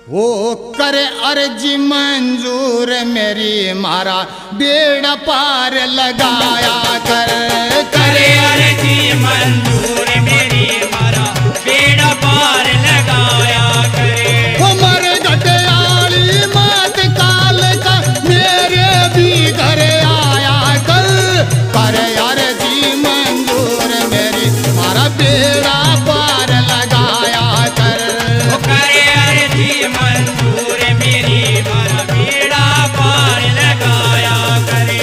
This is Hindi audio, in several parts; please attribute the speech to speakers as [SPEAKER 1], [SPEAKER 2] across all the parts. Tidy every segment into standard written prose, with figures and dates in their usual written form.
[SPEAKER 1] वो करे अर्जी मंजूर मेरी मारा बेड़ा पार लगाया कर।
[SPEAKER 2] करे अर्जी मंजूर मेरी मारा बेड़ा पार लगाया करे।
[SPEAKER 1] वो मर घटियाली मात काल का मेरे भी घर आया कर। करे अर्जी मंजूर मेरी मारा बेड़ा पार लगाया कर।
[SPEAKER 2] करे अर्जी मंजूर मेरी मारा बेड़ा पार लगाया करे।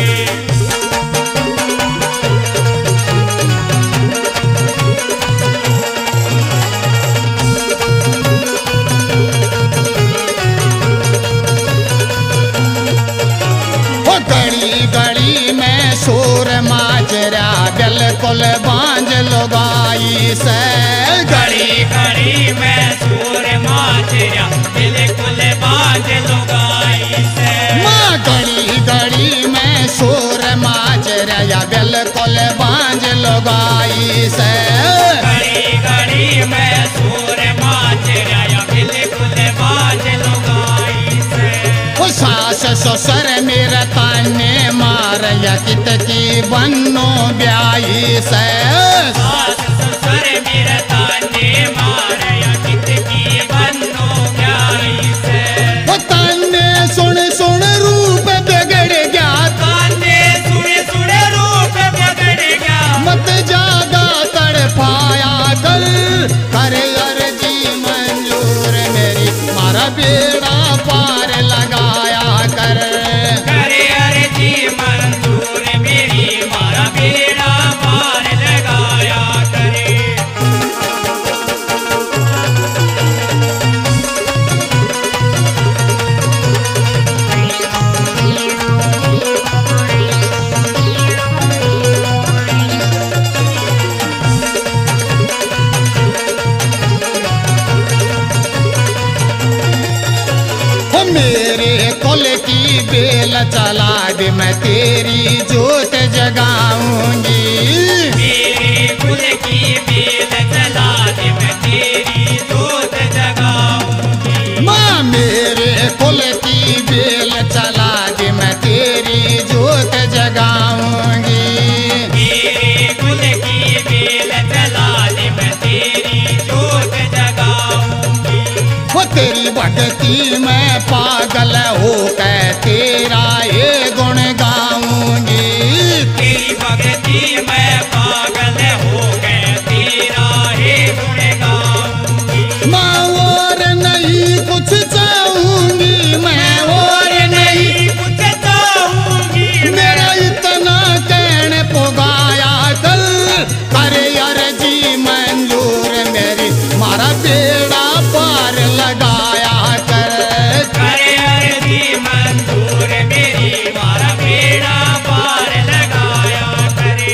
[SPEAKER 1] गली गली में शोर माजरा बिल्कुल बांझ लुगाई से।
[SPEAKER 2] गली गली में शोर माजरा बिल्कुल बांझ लुगाई से।
[SPEAKER 1] माँ गली गली में शोर माजरा या बिल्कुल बांझ लुगाई से।
[SPEAKER 2] गली गली में शोर माजरा या बिल्कुल बांझ लुगाई से।
[SPEAKER 1] वो सास ससुर मेरा ताने मार या कित की बन्नो ब्याई से।
[SPEAKER 2] सास ससुर मेरा ताने मार या कित की बन्नो ब्याई से।
[SPEAKER 1] वो ताने सुन सुन रूप बिगड़ गया।
[SPEAKER 2] ताने सुन सुन रूप बिगड़ गया।
[SPEAKER 1] मत जागा तड़पाया कर। करे अर्जी मंजूर मेरी मारा बेड़ा पार लगाया कर।
[SPEAKER 2] करे अर्जी मंजूर मेरी मारा बेड़ा पार लगाया करे।
[SPEAKER 1] हो मेरे कुल की बेल चला दे मैं तेरी जोत जगाऊंगी।
[SPEAKER 2] मेरे कुल की बेल चला दे मैं तेरी जोत जगाऊंगी।
[SPEAKER 1] माँ मेरे कुल की बेल चला दे मैं तेरी जोत जगाऊंगी।
[SPEAKER 2] मेरे कुल की बेल चला दे मैं तेरी जोत जगाऊंगी।
[SPEAKER 1] वो तेरी भक्ति में पागल हो के तेरा ये गुण गाऊंगी।
[SPEAKER 2] तेरी भक्ति में पागल हो गए तेरा हे गुण गाऊंगी।
[SPEAKER 1] मैं और नहीं कुछ चाहूंगी। मैं और नहीं
[SPEAKER 2] कुछ चाहूंगी।
[SPEAKER 1] मेरा इतना कहने पुगाया कर। करे अर्जी मंजूर मेरी मारा बेड़ा पार लगाया कर।
[SPEAKER 2] करे अर्जी मंजूर मेरी मारा बेड़ा पार लगाया करे।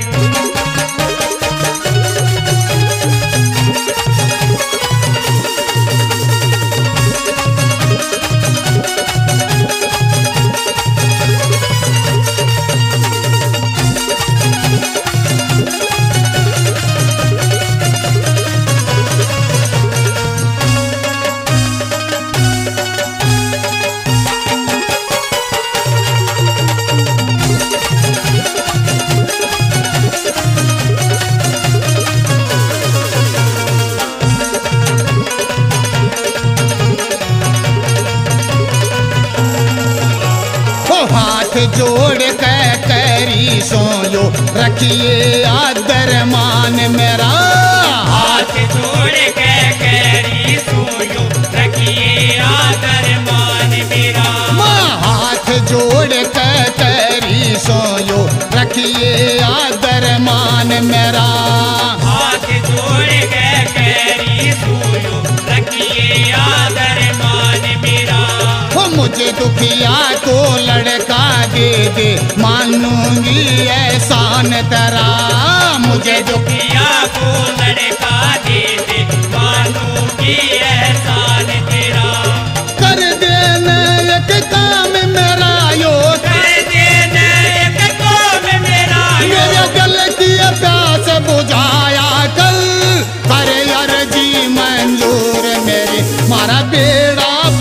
[SPEAKER 1] वो हाथ जोड़ के करी सोयो रखिए आदर मान मेरा।
[SPEAKER 2] हाथ जोड़ के करी सोयो रखिए आदर मान मेरा।
[SPEAKER 1] माँ हाथ जोड़ के करी सोयो रखिए आदर मान मेरा।
[SPEAKER 2] हाथ जोड़ के करी सोयो रखिए आदर मान मेरा।
[SPEAKER 1] वो मुझे दुखिया को लड़का दे दे मानूंगी एहसान तेरा। मुझे
[SPEAKER 2] दुखिया को लड़का दे दे मानूंगी एहसान तेरा।
[SPEAKER 1] कर देना एक काम मेरा यो।
[SPEAKER 2] कर देना एक काम मेरा यो।
[SPEAKER 1] मेरे दिल की प्यास बुझाया कर। करे अर्जी मंजूर मेरी मारा बेड़ा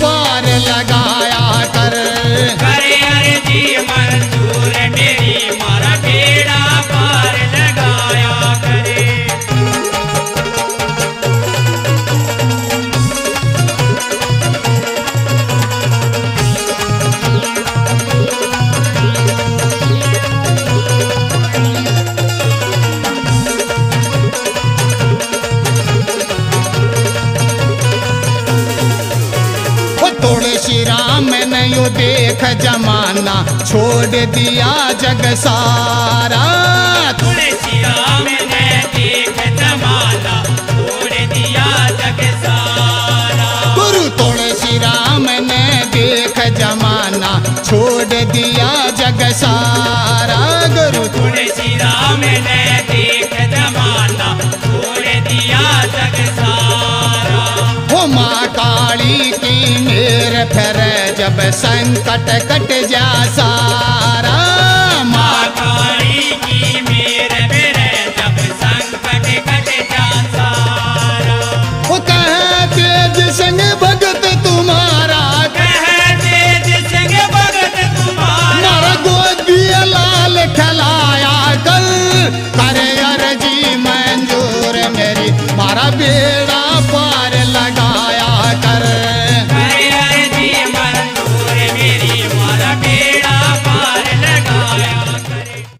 [SPEAKER 1] यो देख जमाना छोड़ दिया जग सारा।
[SPEAKER 2] तुलसी राम ने देख जमाना छोड़ दिया जग सारा।
[SPEAKER 1] गुरु तुलसी राम ने देख जमाना छोड़ दिया जग सारा। गुरु
[SPEAKER 2] तुलसी राम ने देख जमाना छोड़ दिया जग सारा।
[SPEAKER 1] हो माँ काली की मेर फिर जब संकट कट जा सा